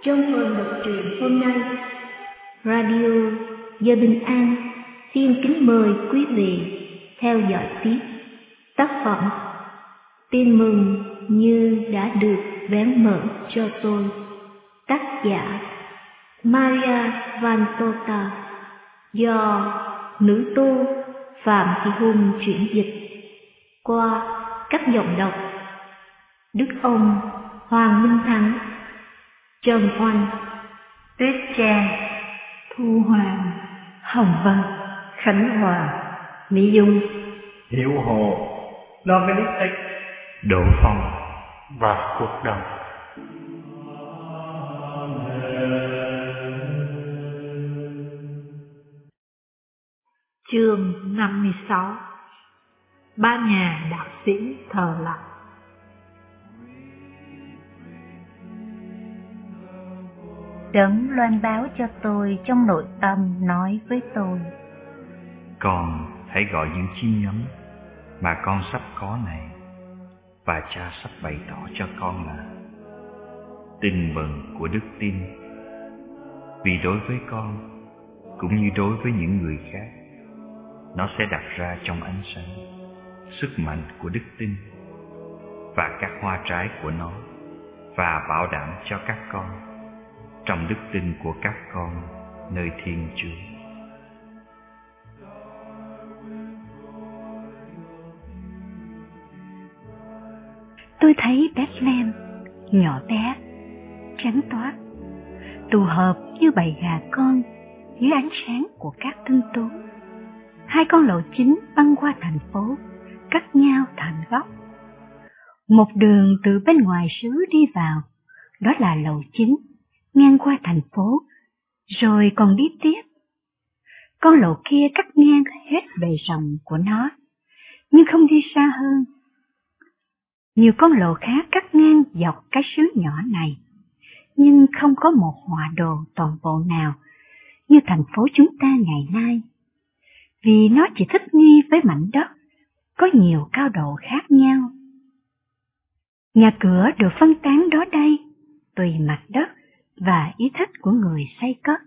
Trong phần đọc truyện hôm nay, Radio Giờ Bình An xin kính mời quý vị theo dõi tiếp tác phẩm Tin mừng như đã được vén mở cho tôi, tác giả Maria Vantota, do nữ tu Phạm Thị Hùng chuyển dịch qua các giọng đọc Đức Ông, Hoàng Minh Thắng, Trần Oanh, Tuyết Trang, Thu Hoàng, Hồng Vân, Khánh Hòa, Mỹ Dung, Hiểu Hồ, Logarithic, Độ Phong và Cuộc Đồng. Chương 56. Ba nhà đạo sĩ thờ lặng. Đấng loan báo cho tôi trong nội tâm nói với tôi: Con hãy gọi những chiêm ngắm mà con sắp có này, và Cha sắp bày tỏ cho con là tin mừng của đức tin. Vì đối với con, cũng như đối với những người khác, nó sẽ đặt ra trong ánh sáng sức mạnh của đức tin và các hoa trái của nó, và bảo đảm cho các con trong đức tin của các con nơi Thiên Chúa. Tôi thấy Bethlehem nhỏ bé, trắng toát, tụ hợp như bầy gà con dưới ánh sáng của các tinh tú. Hai con lộ chính băng qua thành phố, cắt nhau thành góc. Một đường từ bên ngoài xứ đi vào, đó là lộ chính, ngang qua thành phố, rồi còn đi tiếp. Con lộ kia cắt ngang hết bề rộng của nó, nhưng không đi xa hơn. Nhiều con lộ khác cắt ngang dọc cái xứ nhỏ này, nhưng không có một họa đồ toàn bộ nào như thành phố chúng ta ngày nay, vì nó chỉ thích nghi với mảnh đất có nhiều cao độ khác nhau. Nhà cửa được phân tán đó đây, tùy mặt đất và ý thích của người xây cất.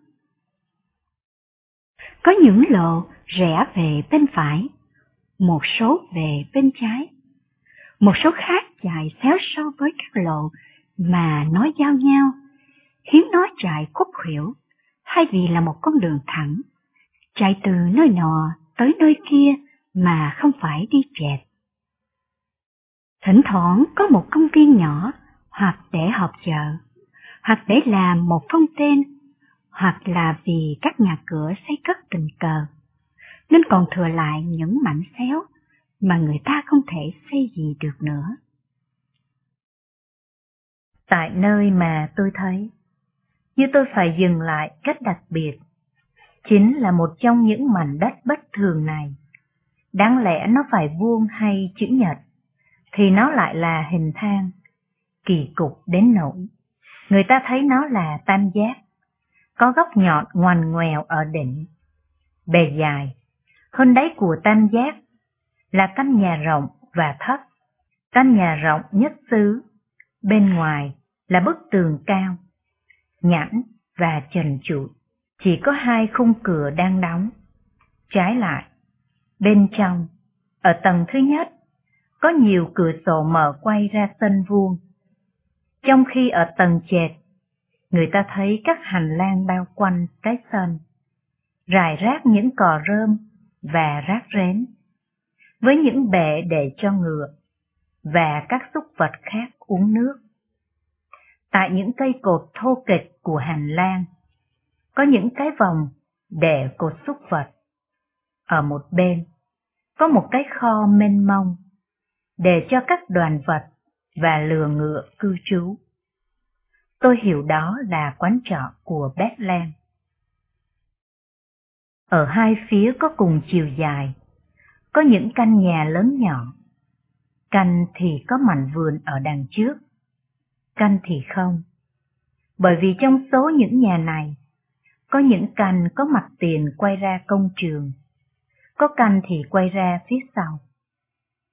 Có những lộ rẽ về bên phải, một số về bên trái, một số khác chạy xéo so với các lộ mà nó giao nhau, khiến nó chạy khúc khuỷu, thay vì là một con đường thẳng, chạy từ nơi nọ tới nơi kia mà không phải đi chẹt. Thỉnh thoảng có một công viên nhỏ, hoặc để họp chợ, hoặc để làm một phong tên, hoặc là vì các nhà cửa xây cất tình cờ, nên còn thừa lại những mảnh xéo mà người ta không thể xây gì được nữa. Tại nơi mà tôi thấy, như tôi phải dừng lại cách đặc biệt, chính là một trong những mảnh đất bất thường này. Đáng lẽ nó phải vuông hay chữ nhật, thì nó lại là hình thang, kỳ cục đến nỗi người ta thấy nó là tam giác, có góc nhọn ngoằn ngoèo ở đỉnh. Bề dài hơn đáy của tam giác là căn nhà rộng và thấp, căn nhà rộng nhất xứ. Bên ngoài là bức tường cao, nhẵn và trần trụi, chỉ có hai khung cửa đang đóng. Trái lại, bên trong, ở tầng thứ nhất, có nhiều cửa sổ mở quay ra sân vuông, trong khi ở tầng trệt, người ta thấy các hành lang bao quanh cái sân, rải rác những cỏ rơm và rác rến, với những bể để cho ngựa và các súc vật khác uống nước. Tại những cây cột thô kệch của hành lang, có những cái vòng để cột súc vật. Ở một bên, có một cái kho mênh mông, để cho các đoàn vật và lừa ngựa cư trú. Tôi hiểu đó là quán trọ của Bethlehem. Ở hai phía có cùng chiều dài, có những căn nhà lớn nhỏ. Căn thì có mảnh vườn ở đằng trước, căn thì không. Bởi vì trong số những nhà này, có những căn có mặt tiền quay ra công trường, có căn thì quay ra phía sau.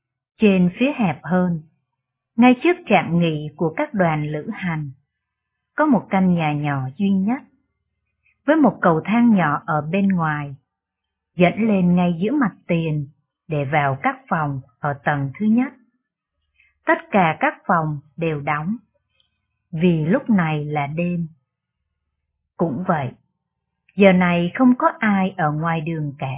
Trên phía hẹp hơn, ngay trước trạm nghỉ của các đoàn lữ hành, có một căn nhà nhỏ duy nhất, với một cầu thang nhỏ ở bên ngoài, dẫn lên ngay giữa mặt tiền để vào các phòng ở tầng thứ nhất. Tất cả các phòng đều đóng, vì lúc này là đêm. Cũng vậy, giờ này không có ai ở ngoài đường cả.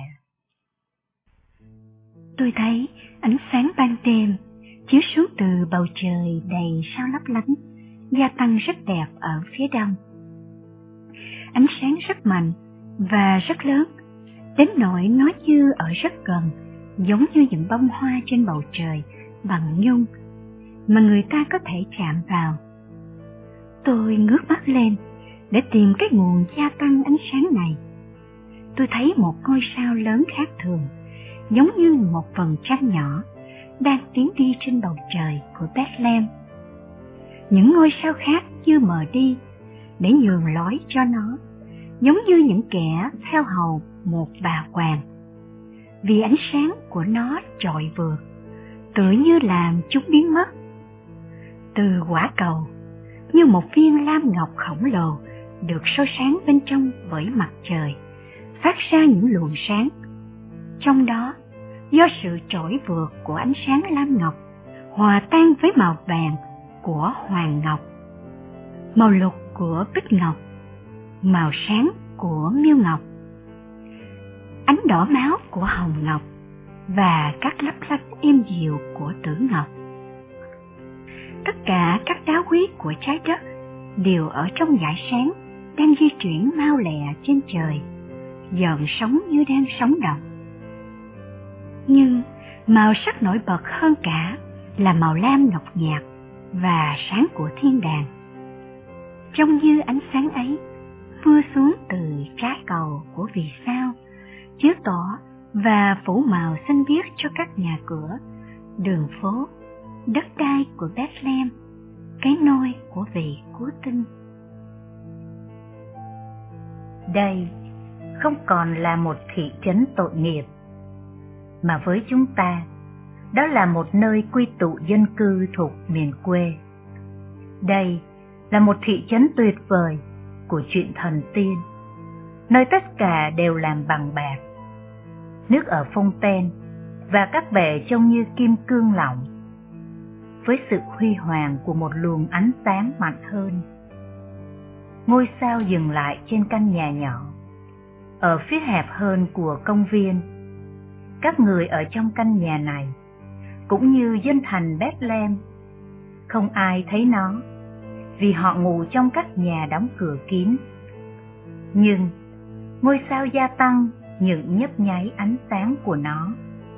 Tôi thấy ánh sáng ban đêm chiếu xuống từ bầu trời đầy sao lấp lánh, gia tăng rất đẹp ở phía đông. Ánh sáng rất mạnh và rất lớn, đến nỗi nó như ở rất gần, giống như những bông hoa trên bầu trời bằng nhung mà người ta có thể chạm vào. Tôi ngước mắt lên để tìm cái nguồn gia tăng ánh sáng này. Tôi thấy một ngôi sao lớn khác thường, giống như một vầng trăng nhỏ đang tiến đi trên bầu trời của Bethlehem. Những ngôi sao khác như mờ đi để nhường lối cho nó, giống như những kẻ theo hầu một bà hoàng. Vì ánh sáng của nó trội vượt, tựa như làm chúng biến mất. Từ quả cầu, như một viên lam ngọc khổng lồ được soi sáng bên trong bởi mặt trời, phát ra những luồng sáng. Trong đó, do sự trỗi vượt của ánh sáng lam ngọc, hòa tan với màu vàng của hoàng ngọc, màu lục của bích ngọc, màu sáng của miêu ngọc, ánh đỏ máu của hồng ngọc và các lấp lánh êm dịu của tử ngọc. Tất cả các đá quý của trái đất đều ở trong dải sáng đang di chuyển mau lẹ trên trời, dợn sóng như đang sống động. Nhưng màu sắc nổi bật hơn cả là màu lam ngọc nhạt và sáng của thiên đàng. Trông như ánh sáng ấy vươn xuống từ trái cầu của vì sao, chiếu tỏ và phủ màu xanh biếc cho các nhà cửa, đường phố, đất đai của Bethlehem, cái nôi của vị cứu tinh. Đây không còn là một thị trấn tội nghiệp, mà với chúng ta, đó là một nơi quy tụ dân cư thuộc miền quê. Đây là một thị trấn tuyệt vời của chuyện thần tiên, nơi tất cả đều làm bằng bạc. Nước ở phông ten và các bể trông như kim cương lỏng, với sự huy hoàng của một luồng ánh sáng mạnh hơn. Ngôi sao dừng lại trên căn nhà nhỏ, ở phía hẹp hơn của công viên. Các người ở trong căn nhà này, cũng như dân thành Bethlehem, không ai thấy nó, vì họ ngủ trong các nhà đóng cửa kín. Nhưng ngôi sao gia tăng những nhấp nháy ánh sáng của nó,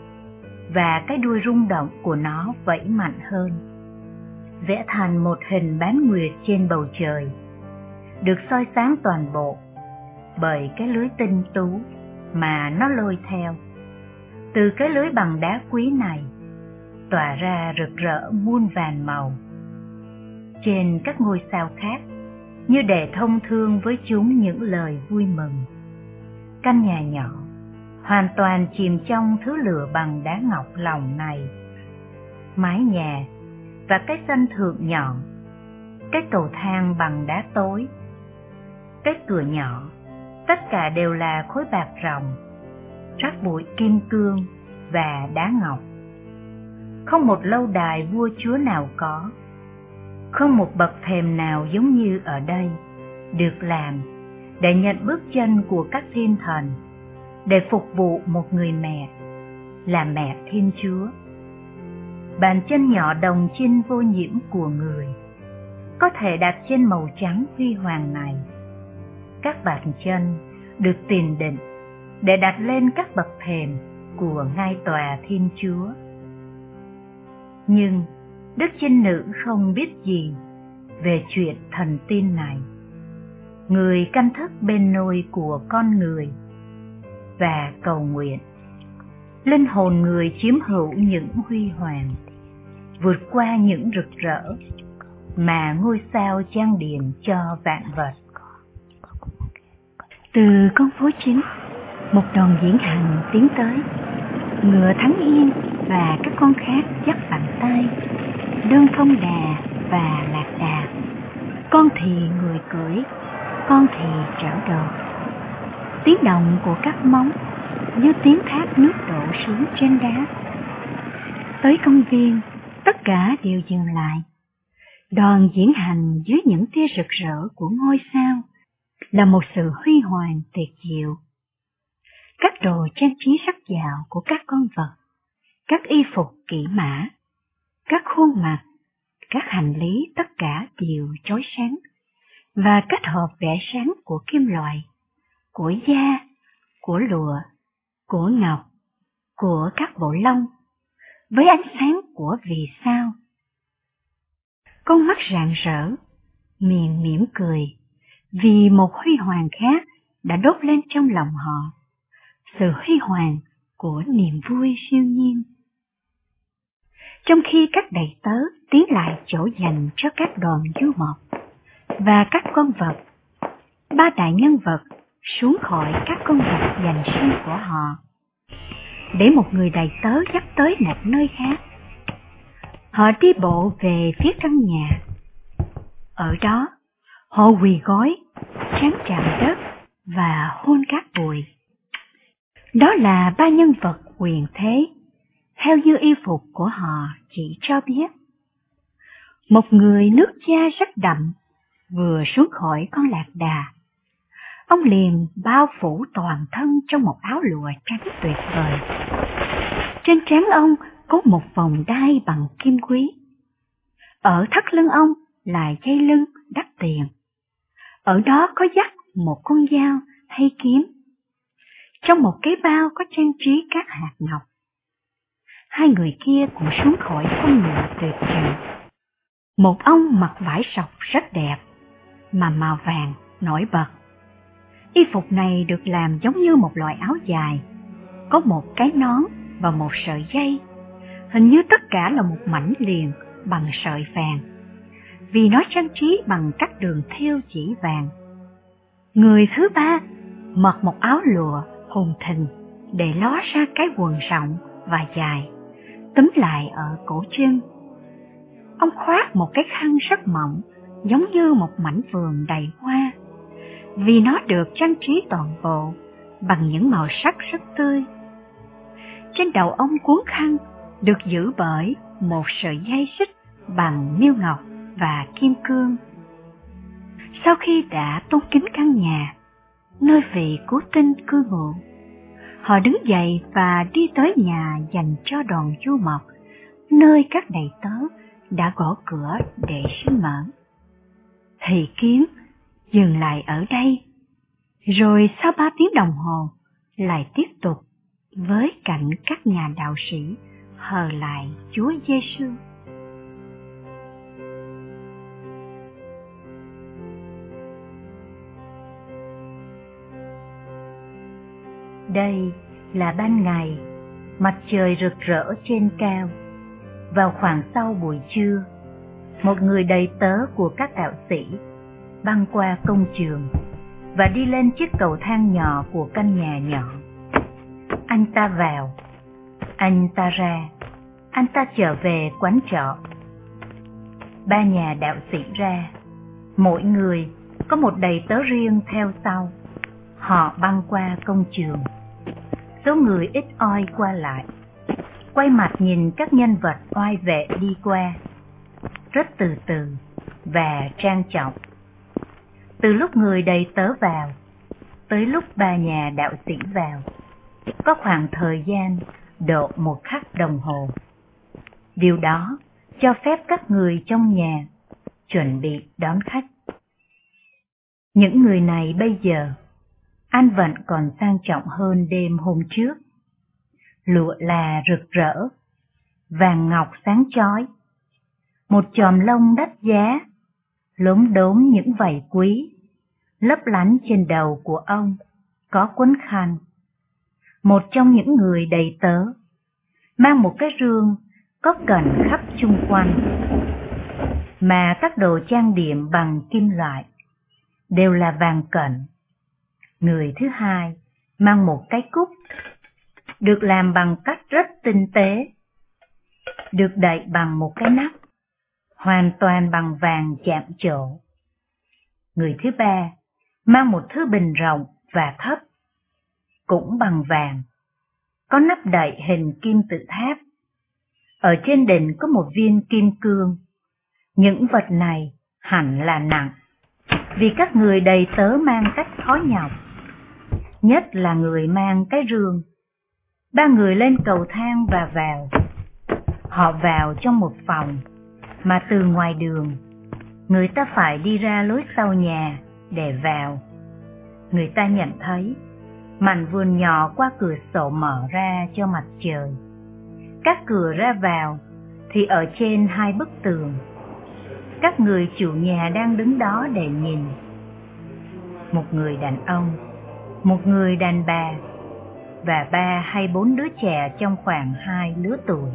và cái đuôi rung động của nó vẫy mạnh hơn, vẽ thành một hình bán nguyệt trên bầu trời, được soi sáng toàn bộ bởi cái lưới tinh tú mà nó lôi theo. Từ cái lưới bằng đá quý này tỏa ra rực rỡ muôn vàn màu. Trên các ngôi sao khác, như để thông thương với chúng những lời vui mừng. Căn nhà nhỏ hoàn toàn chìm trong thứ lửa bằng đá ngọc lỏng này. Mái nhà và cái sân thượng nhọn, cái cầu thang bằng đá tối, cái cửa nhỏ, tất cả đều là khối bạc ròng, rắc bụi kim cương và đá ngọc. Không một lâu đài vua chúa nào có, không một bậc thềm nào giống như ở đây, được làm để nhận bước chân của các thiên thần, để phục vụ một người mẹ, là mẹ Thiên Chúa. Bàn chân nhỏ đồng chinh vô nhiễm của người có thể đặt trên màu trắng huy hoàng này. Các bàn chân được tiền định để đặt lên các bậc thềm của ngai tòa Thiên Chúa. Nhưng Đức Trinh Nữ không biết gì về chuyện thần tiên này. Người canh thức bên nôi của con người và cầu nguyện linh hồn người chiếm hữu những huy hoàng, vượt qua những rực rỡ mà ngôi sao trang điểm cho vạn vật. Từ con phố chính, một đoàn diễn hành tiến tới. Ngựa Thắng Yên và các con khác dắt bàn tay, Đơn Thông Đà và Lạc Đà. Con thì người cưỡi, con thì chở đồ. Tiếng động của các móng như tiếng thác nước đổ xuống trên đá. Tới công viên, tất cả đều dừng lại. Đoàn diễn hành dưới những tia rực rỡ của ngôi sao là một sự huy hoàng tuyệt diệu. Các đồ trang trí sắc sảo của các con vật, các y phục kỹ mã, các khuôn mặt, các hành lý tất cả đều chói sáng và kết hợp vẻ sáng của kim loại, của da, của lụa, của ngọc, của các bộ lông, với ánh sáng của vì sao. Con mắt rạng rỡ, miệng mỉm cười, vì một huy hoàng khác đã đốt lên trong lòng họ, sự huy hoàng của niềm vui siêu nhiên. Trong khi các đầy tớ tiến lại chỗ dành cho các đoàn du mộc và các con vật, ba đại nhân vật xuống khỏi các con vật dành riêng của họ, để một người đầy tớ dắt tới một nơi khác. Họ đi bộ về phía căn nhà. Ở đó, họ quỳ gối, trán chạm đất và hôn cát bụi. Đó là ba nhân vật quyền thế, theo như y phục của họ chỉ cho biết. Một người nước da rất đậm vừa xuống khỏi con lạc đà. Ông liền bao phủ toàn thân trong một áo lụa trắng tuyệt vời. Trên trán ông có một vòng đai bằng kim quý. Ở thắt lưng ông là dây lưng đắt tiền. Ở đó có dắt một con dao hay kiếm. Trong một cái bao có trang trí các hạt ngọc. Hai người kia cũng xuống khỏi con ngựa tuyệt trần. Một ông mặc vải sọc rất đẹp, mà màu vàng nổi bật. Y phục này được làm giống như một loại áo dài, có một cái nón và một sợi dây. Hình như tất cả là một mảnh liền bằng sợi vàng, vì nó trang trí bằng các đường thêu chỉ vàng. Người thứ ba mặc một áo lụa hùng thình để ló ra cái quần rộng và dài, túm lại ở cổ chân. Ông khoác một cái khăn rất mỏng, giống như một mảnh vườn đầy hoa, vì nó được trang trí toàn bộ bằng những màu sắc rất tươi. Trên đầu ông cuốn khăn được giữ bởi một sợi dây xích bằng miêu ngọc và kim cương. Sau khi đã tôn kính căn nhà, nơi vị cứu tinh cư ngụ, họ đứng dậy và đi tới nhà dành cho đoàn du mộc, nơi các đầy tớ đã gõ cửa để xin mở. Thị kiến dừng lại ở đây, rồi sau 3 tiếng đồng hồ lại tiếp tục với cảnh các nhà đạo sĩ hờ lại Chúa Giêsu. Đây là ban ngày, mặt trời rực rỡ trên cao. Vào khoảng sau buổi trưa, một người đầy tớ của các đạo sĩ băng qua công trường và đi lên chiếc cầu thang nhỏ của căn nhà nhỏ. Anh ta vào, anh ta ra, anh ta trở về quán trọ. Ba nhà đạo sĩ ra, mỗi người có một đầy tớ riêng theo sau. Họ băng qua công trường. Số người ít oi qua lại, quay mặt nhìn các nhân vật oai vệ đi qua, rất từ từ và trang trọng. Từ lúc người đầy tớ vào tới lúc ba nhà đạo sĩ vào, có khoảng thời gian độ 1 khắc đồng hồ. Điều đó cho phép các người trong nhà chuẩn bị đón khách. Những người này bây giờ ăn vận còn sang trọng hơn đêm hôm trước. Lụa là rực rỡ, vàng ngọc sáng chói, một chòm lông đắt giá, lốm đốm những vảy quý, lấp lánh trên đầu của ông có quấn khăn. Một trong những người đầy tớ mang một cái rương có cẩn khắp chung quanh, mà các đồ trang điểm bằng kim loại đều là vàng cẩn. Người thứ hai mang một cái cúc được làm bằng cách rất tinh tế, được đậy bằng một cái nắp hoàn toàn bằng vàng chạm trổ. Người thứ ba mang một thứ bình rộng và thấp, cũng bằng vàng, có nắp đậy hình kim tự tháp. Ở trên đỉnh có một viên kim cương. Những vật này hẳn là nặng, vì các người đầy tớ mang cách khó nhọc, nhất là người mang cái rương. Ba người lên cầu thang và vào. Họ vào trong một phòng mà từ ngoài đường người ta phải đi ra lối sau nhà để vào. Người ta nhận thấy mảnh vườn nhỏ qua cửa sổ mở ra cho mặt trời. Các cửa ra vào thì ở trên hai bức tường. Các người chủ nhà đang đứng đó để nhìn. Một người đàn ông, một người đàn bà và 3 hay 4 đứa trẻ trong khoảng 2 lứa tuổi.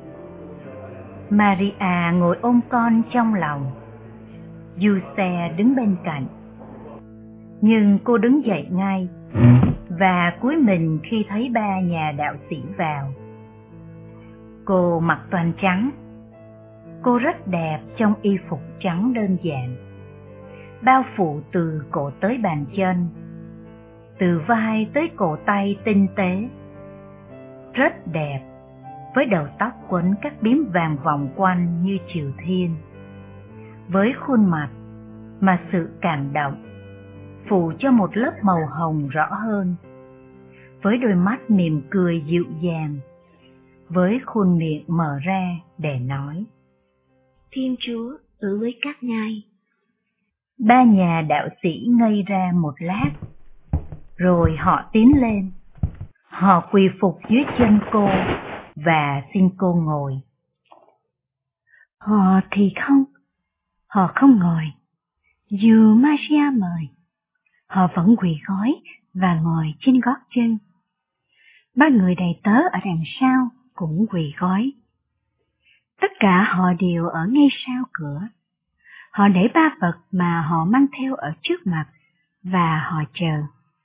Maria ngồi ôm con trong lòng. Giuse đứng bên cạnh. Nhưng cô đứng dậy ngay và cúi mình khi thấy 3 nhà đạo sĩ vào. Cô mặc toàn trắng. Cô rất đẹp trong y phục trắng đơn giản, bao phủ từ cổ tới bàn chân, từ vai tới cổ tay tinh tế. Rất đẹp, với đầu tóc quấn các bím vàng vòng quanh như triều thiên, với khuôn mặt mà sự cảm động phủ cho một lớp màu hồng rõ hơn, với đôi mắt mỉm cười dịu dàng, với khuôn miệng mở ra để nói: Thiên Chúa ở với các ngài. 3 nhà đạo sĩ ngây ra một lát, rồi họ tiến lên. Họ quỳ phục dưới chân cô và xin cô ngồi. Họ thì không. Họ không ngồi. Dù Maria mời, họ vẫn quỳ gối và ngồi trên gót chân. 3 người đầy tớ ở đằng sau cũng quỳ gối. Tất cả họ đều ở ngay sau cửa. Họ để 3 vật mà họ mang theo ở trước mặt và họ chờ.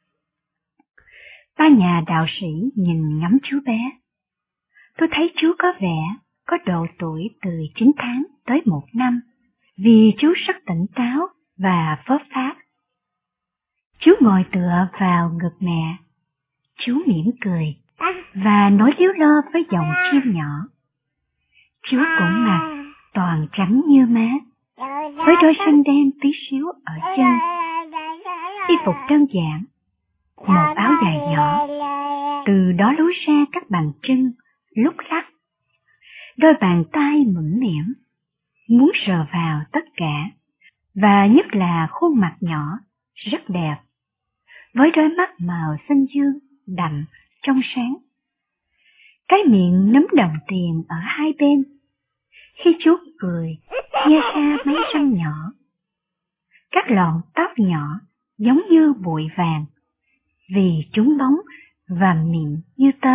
3 nhà đạo sĩ nhìn ngắm chú bé. Tôi thấy chú có vẻ có độ tuổi từ 9 tháng tới 1 năm, vì chú rất tỉnh táo và phớt phát. Chú ngồi tựa vào ngực mẹ. Chú mỉm cười và nói líu lo với giọng chim nhỏ. Chú cũng mặc toàn trắng như má, với đôi xanh đen tí xíu ở chân. Y phục đơn giản, một áo dài nhỏ, từ đó lối ra các bàn chân lúc lắc. Đôi bàn tay mũm mĩm, muốn sờ vào tất cả, và nhất là khuôn mặt nhỏ rất đẹp, với đôi mắt màu xanh dương đậm trong sáng. Cái miệng nấm đồng tiền ở hai bên. Khi chú cười, chia ra mấy răng nhỏ. Các lọn tóc nhỏ giống như bụi vàng, vì chúng bóng và mịn như tơ.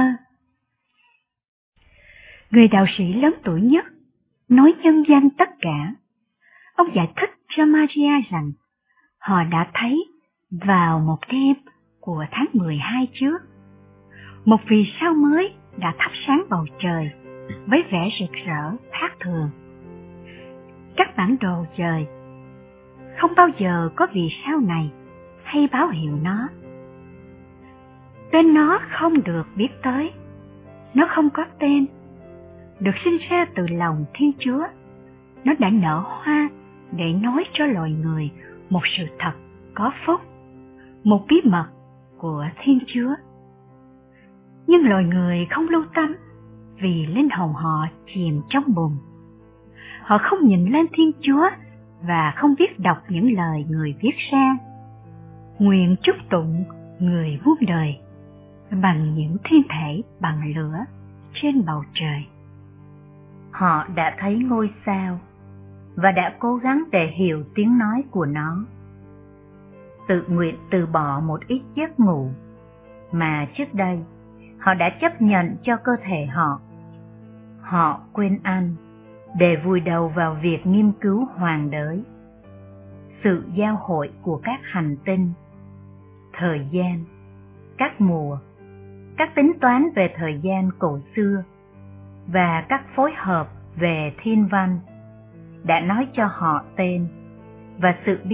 Người đạo sĩ lớn tuổi nhất nói nhân danh tất cả. Ông giải thích cho Maria rằng họ đã thấy vào một đêm của tháng 12 trước, một vì sao mới đã thắp sáng bầu trời với vẻ rực rỡ khác thường. Các bản đồ trời không bao giờ có vì sao này hay báo hiệu nó. Tên nó không được biết tới, nó không có tên, được sinh ra từ lòng Thiên Chúa. Nó đã nở hoa để nói cho loài người một sự thật có phúc, một bí mật của Thiên Chúa. Nhưng loài người không lưu tâm, vì linh hồn họ chìm trong bùn. Họ không nhìn lên Thiên Chúa và không biết đọc những lời người viết ra. Nguyện chúc tụng người muôn đời bằng những thiên thể bằng lửa trên bầu trời. Họ đã thấy ngôi sao và đã cố gắng để hiểu tiếng nói của nó. Tự nguyện từ bỏ một ít giấc ngủ mà trước đây họ đã chấp nhận cho cơ thể họ. Họ quên ăn để vùi đầu vào việc nghiên cứu hoàng đới, sự giao hội của các hành tinh, thời gian, các mùa, các tính toán về thời gian cổ xưa và các phối hợp về thiên văn đã nói cho họ tên và sự bí mật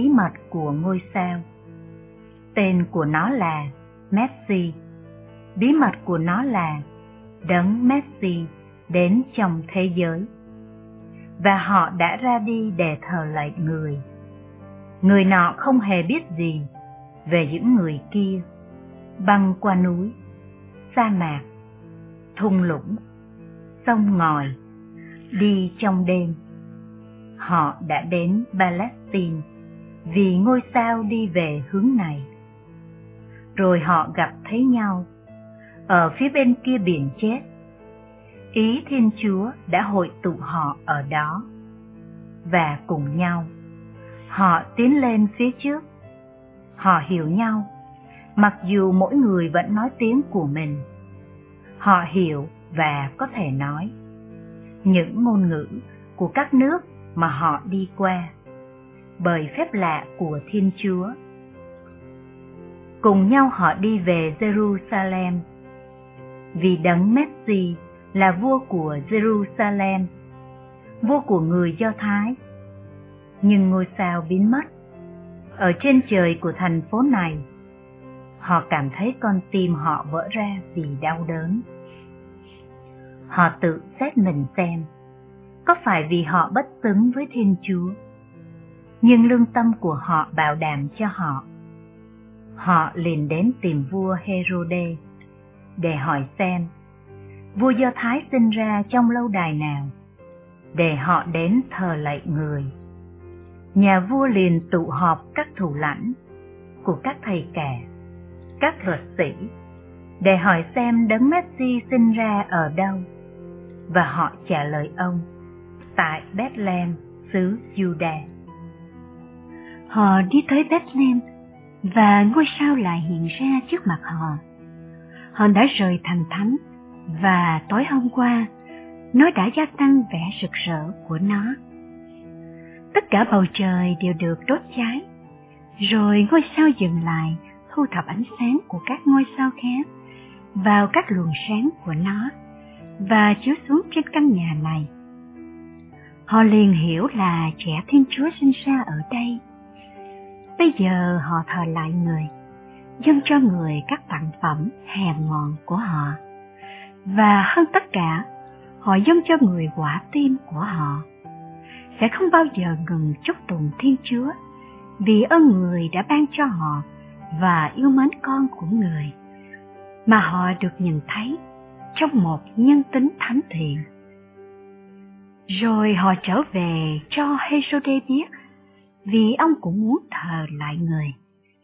của ngôi sao. Tên của nó là Messi. Bí mật của nó là đấng Messi đến trong thế giới. Và họ đã ra đi để thờ lạy người. Người nọ không hề biết gì về những người kia, băng qua núi, sa mạc, thung lũng, sông ngòi, đi trong đêm. Họ đã đến Palestine vì ngôi sao đi về hướng này. Rồi họ gặp thấy nhau ở phía bên kia biển chết. Ý Thiên Chúa đã hội tụ họ ở đó, và cùng nhau họ tiến lên phía trước. Họ hiểu nhau, mặc dù mỗi người vẫn nói tiếng của mình. Họ hiểu và có thể nói những ngôn ngữ của các nước mà họ đi qua, bởi phép lạ của Thiên Chúa. Cùng nhau họ đi về Jerusalem, vì đấng Messi là vua của Jerusalem, vua của người Do Thái. Nhưng ngôi sao biến mất ở trên trời của thành phố này. Họ cảm thấy con tim họ vỡ ra vì đau đớn. Họ tự xét mình xem, có phải vì họ bất xứng với Thiên Chúa? Nhưng lương tâm của họ bảo đảm cho họ. Họ liền đến tìm vua Herode để hỏi xem vua Do Thái sinh ra trong lâu đài nào, để họ đến thờ lạy người. Nhà vua liền tụ họp các thủ lãnh của các thầy cả, các luật sĩ, để hỏi xem đấng Messi sinh ra ở đâu. Và họ trả lời ông, tại Bethlehem, xứ Juda. Họ đi tới Bethlehem, và ngôi sao lại hiện ra trước mặt họ. Họ đã rời thành thánh, và tối hôm qua, nó đã gia tăng vẻ rực rỡ của nó. Tất cả bầu trời đều được đốt cháy, rồi ngôi sao dừng lại, thu thập ánh sáng của các ngôi sao khác vào các luồng sáng của nó, và chiếu xuống trên căn nhà này. Họ liền hiểu là trẻ Thiên Chúa sinh ra ở đây. Bây giờ họ thờ lại người, dâng cho người các tặng phẩm hèn mọn của họ, và hơn tất cả, họ dâng cho người quả tim của họ. Sẽ không bao giờ ngừng chúc tụng Thiên Chúa vì ơn người đã ban cho họ và yêu mến con của người, mà họ được nhìn thấy trong một nhân tính thánh thiện. Rồi họ trở về cho Herode biết, vì ông cũng muốn thờ lại người.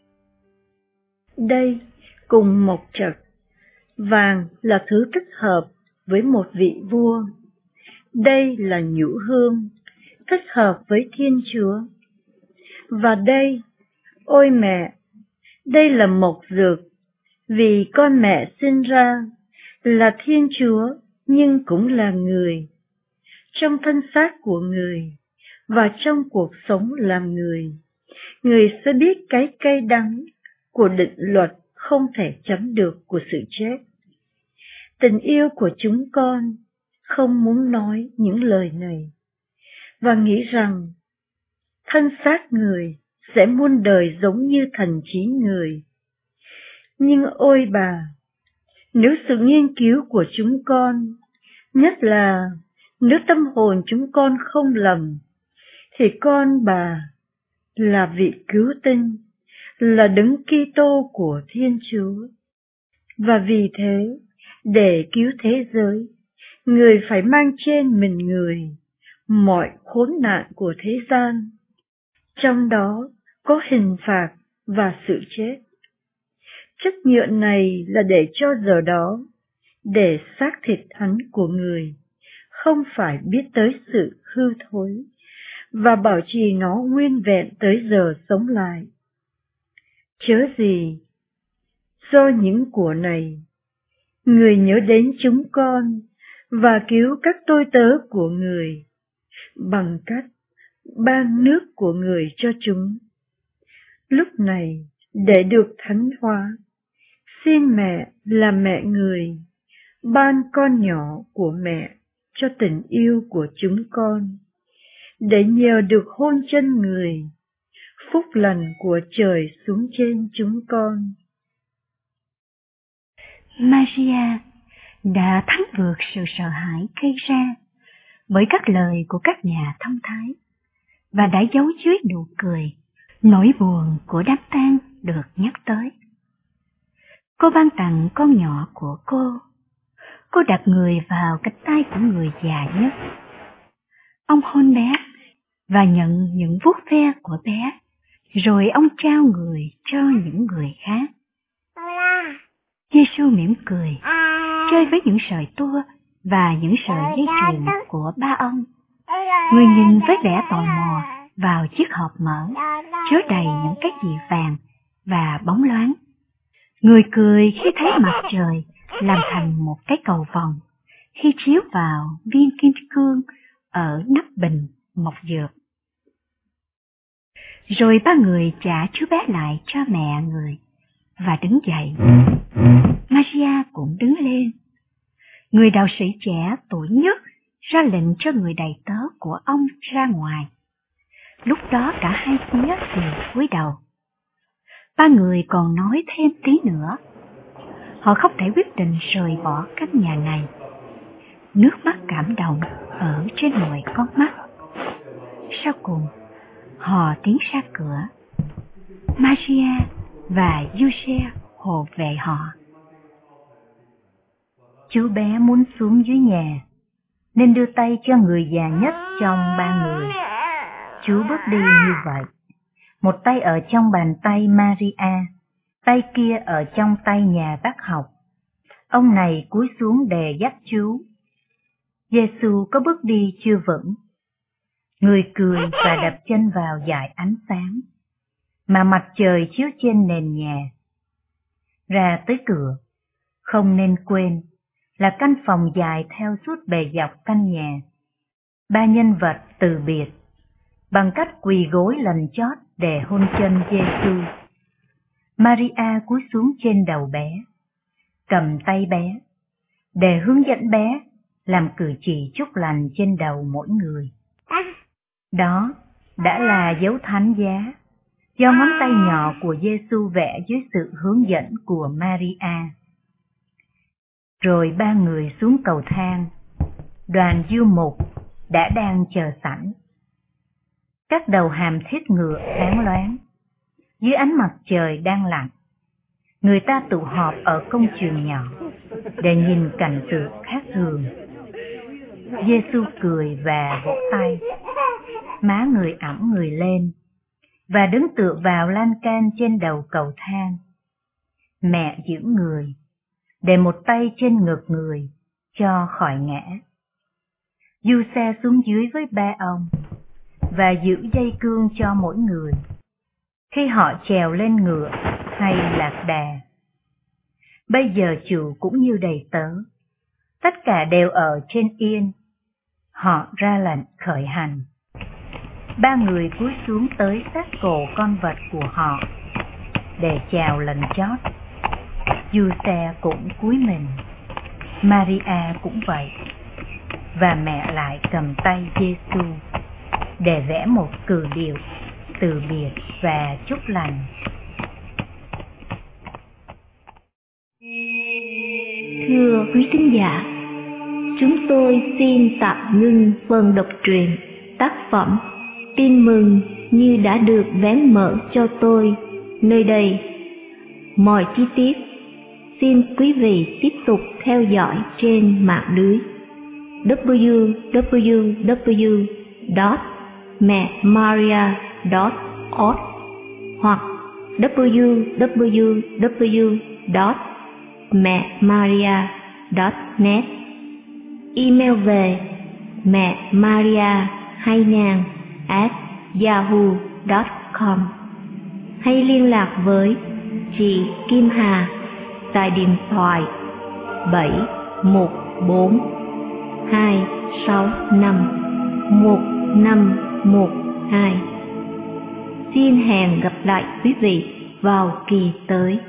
Đây cùng một trật, vàng là thứ thích hợp với một vị vua. Đây là nhũ hương, thích hợp với Thiên Chúa. Và đây, ôi mẹ, đây là mộc dược, vì con mẹ sinh ra là Thiên Chúa nhưng cũng là người. Trong thân xác của người và trong cuộc sống làm người sẽ biết cái cay đắng của định luật không thể chấm được của sự chết. Tình yêu của chúng con không muốn nói những lời này, và nghĩ rằng thân xác người sẽ muôn đời giống như thần trí người. Nhưng ôi bà, nếu sự nghiên cứu của chúng con, nhất là nếu tâm hồn chúng con không lầm, thì con bà là vị cứu tinh, là đấng Kitô của Thiên Chúa. Và vì thế, để cứu thế giới, người phải mang trên mình người mọi khốn nạn của thế gian, trong đó có hình phạt và sự chết. Chất nhựa này là để cho giờ đó, để xác thịt hắn của người không phải biết tới sự hư thối, và bảo trì nó nguyên vẹn tới giờ sống lại. Chớ gì, do những của này, người nhớ đến chúng con và cứu các tôi tớ của người, bằng cách ban nước của người cho chúng. Lúc này, để được thánh hóa, xin mẹ là mẹ người, ban con nhỏ của mẹ cho tình yêu của chúng con, để nhờ được hôn chân người, phúc lành của trời xuống trên chúng con. Maria đã thắng vượt sự sợ hãi gây ra bởi các lời của các nhà thông thái và đã giấu dưới nụ cười nỗi buồn của đám tang được nhắc tới. Cô ban tặng con nhỏ của cô đặt người vào cánh tay của người già nhất. Ông hôn bé và nhận những vuốt ve của bé, rồi ông trao người cho những người khác. Giê-xu mỉm cười, chơi với những sợi tua và những sợi dây chuyền của ba ông. Người nhìn với vẻ tò mò vào chiếc hộp mở, chứa đầy những cái gì vàng và bóng loáng. Người cười khi thấy mặt trời làm thành một cái cầu vồng khi chiếu vào viên kim cương ở nắp bình mộc dược. Rồi ba người trả chú bé lại cho mẹ người và đứng dậy. Maria cũng đứng lên. Người đạo sĩ trẻ tuổi nhất ra lệnh cho người đầy tớ của ông ra ngoài. Lúc đó cả hai phía đều cúi đầu. Ba người còn nói thêm tí nữa. Họ không thể quyết định rời bỏ căn nhà này. Nước mắt cảm động ở trên mọi con mắt. Sau cùng, họ tiến ra cửa. Maria và Giuse hộ vệ họ. Chú bé muốn xuống dưới nhà, nên đưa tay cho người già nhất trong ba người. Chú bước đi như vậy. Một tay ở trong bàn tay Maria, tay kia ở trong tay nhà bác học. Ông này cúi xuống đè dắt chú. Giê-xu có bước đi chưa vững. Người cười và đập chân vào dải ánh sáng, mà mặt trời chiếu trên nền nhà. Ra tới cửa, không nên quên là căn phòng dài theo suốt bề dọc căn nhà. Ba nhân vật từ biệt bằng cách quỳ gối lần chót để hôn chân Giê-xu. Maria cúi xuống trên đầu bé, cầm tay bé, để hướng dẫn bé làm cử chỉ chúc lành trên đầu mỗi người. Đó đã là dấu thánh giá do ngón tay nhỏ của Giê-xu vẽ dưới sự hướng dẫn của Maria. Rồi ba người xuống cầu thang. Đoàn du mục đã đang chờ sẵn. Các đầu hàm thiết ngựa sáng loáng. Dưới ánh mặt trời đang lặn, người ta tụ họp ở công trường nhỏ để nhìn cảnh tượng khác thường. Giê-xu cười và vỗ tay. Má người ẵm người lên và đứng tựa vào lan can trên đầu cầu thang. Mẹ giữ người, để một tay trên ngực người cho khỏi ngã. Giuse xuống dưới với ba ông và giữ dây cương cho mỗi người khi họ trèo lên ngựa hay lạc đà. Bây giờ chủ cũng như đầy tớ, tất cả đều ở trên yên. Họ ra lệnh khởi hành. Ba người cúi xuống tới sát cổ con vật của họ để chào lần chót. Giuse cũng cúi mình, Maria cũng vậy, và mẹ lại cầm tay Giê-xu để vẽ một cử điệu từ biệt và chúc lành. Thưa quý thính giả, chúng tôi xin tạm ngưng phần đọc truyện tác phẩm Tin mừng như đã được vén mở cho tôi nơi đây. Mọi chi tiết xin quý vị tiếp tục theo dõi trên mạng lưới www.memaria.org hoặc www.memaria.net. Email về memaria2000@yahoo.com hay liên lạc với chị Kim Hà tại điện thoại 714-265-1512. Xin hẹn gặp lại quý vị vào kỳ tới.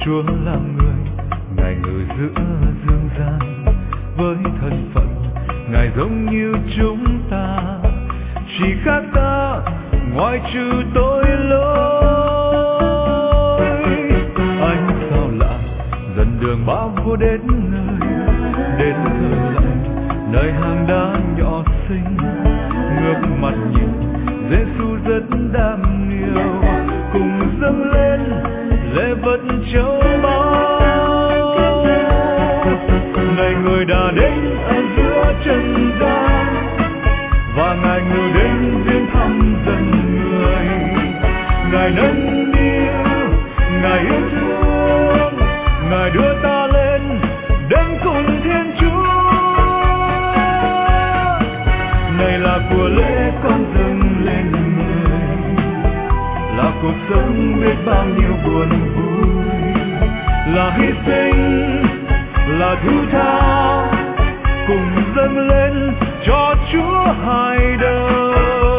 Chúa làm người, Ngài ngự giữa dương gian, với thân phận Ngài giống như chúng ta, chỉ khác ta ngoại trừ tội lỗi. Anh sao lạ dần đường bão vô đến nơi, đến thờ lạy nơi hang đá nhỏ xinh, ngước mặt nhìn Giêsu rất đáng yêu, cùng dâng lên lễ vật châu báu. Này người đã đến ở giữa trần gian, và Ngài ngự đến viếng thăm dân người. Ngài nâng niu, Ngài yêu thương, Ngài đưa ta lên đến cùng Thiên Chúa. Này là của lễ con dâng lên người, là cuộc sống biết bao nhiêu buồn vui, là hy sinh, là thứ tha, cùng dâng lên cho Chúa hai đời.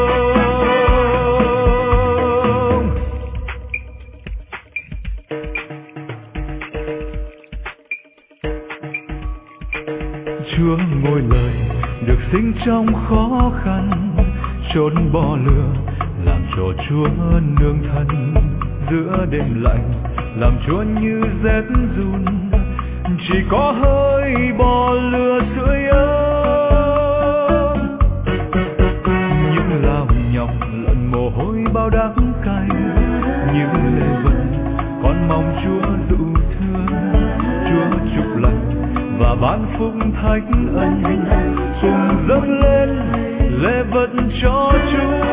Chúa ngôi lời được sinh trong khó khăn, chốn bỏ lửa làm cho Chúa nương thân, giữa đêm lạnh làm Chúa như rét run, chỉ có hơi bò lửa sưởi ấm. Những lao nhọc lẫn mồ hôi bao đắng cay, những lễ vật con mong Chúa dụ thương. Chúa chúc lành và ban phúc thánh ân, cùng dâng lên lễ vật cho Chúa.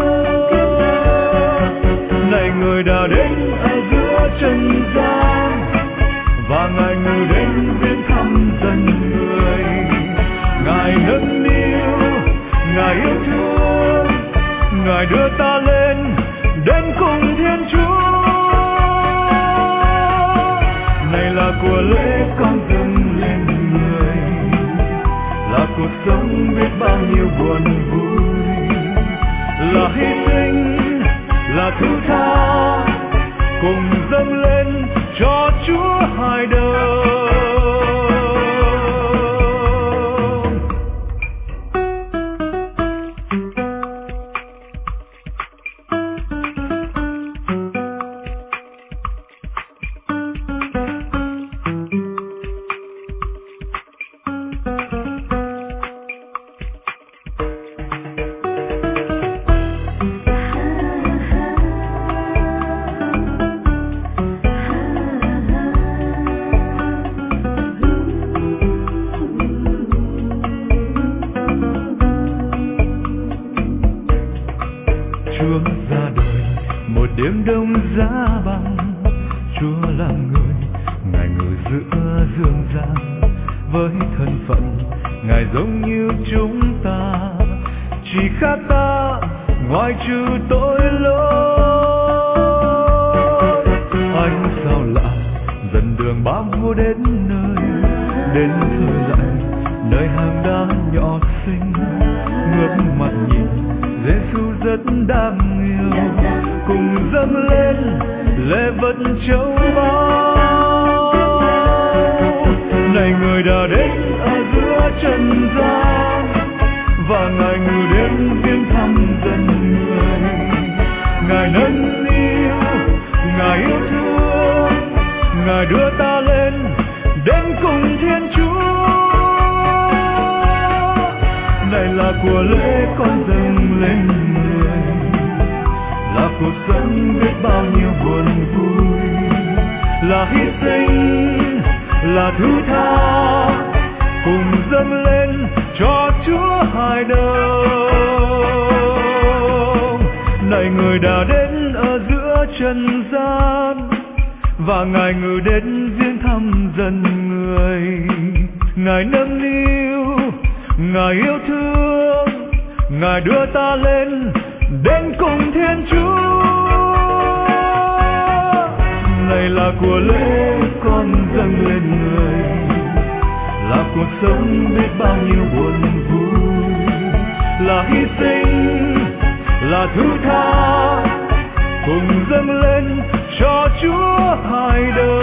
Này người đã đến ở giữa trần gian, và Ngài ngự đến viếng thăm dân người. Ngài nâng niu, Ngài yêu thương, Ngài đưa ta lên đến cùng Thiên Chúa. Này là của lễ con dâng lên người, là cuộc sống biết bao nhiêu buồn vui, là hy sinh, là thứ tha, cùng dâng lên cho Chúa hai đời. Chúa ra đời một đêm đông giá băng, Chúa là người, Ngài ngự giữa dương gian, với thân phận Ngài giống như chúng ta, chỉ khác ta ngoại trừ tội lỗi. Anh sao lạ dần đường bám vô đến nơi, đến thờ lạy nơi hang đá nhỏ xinh, ngước mặt nhìn Giêsu rất đáng yêu, cùng dâng lên lễ vật châu báu. Này người đã đến ở giữa trần gian, và Ngài ngự đến viếng thăm dân người. Ngài nâng niu, Ngài yêu thương, Ngài đưa ta lên đến cùng Thiên Chúa. Này là của lễ con dâng lên người, là cuộc sống biết bao nhiêu buồn vui, là hy sinh, là thứ tha, cùng dâng lên cho Chúa hai đời. Này người đã đến ở giữa trần gian, và Ngài ngự đến viếng thăm dân người. Ngài nâng niu, Ngài yêu thương, Ngài đưa ta lên đến cùng Thiên Chúa. Này là của lễ con dâng lên người, là cuộc sống biết bao nhiêu buồn vui, là hy sinh, là thứ tha, cùng dâng lên cho Chúa hai đời.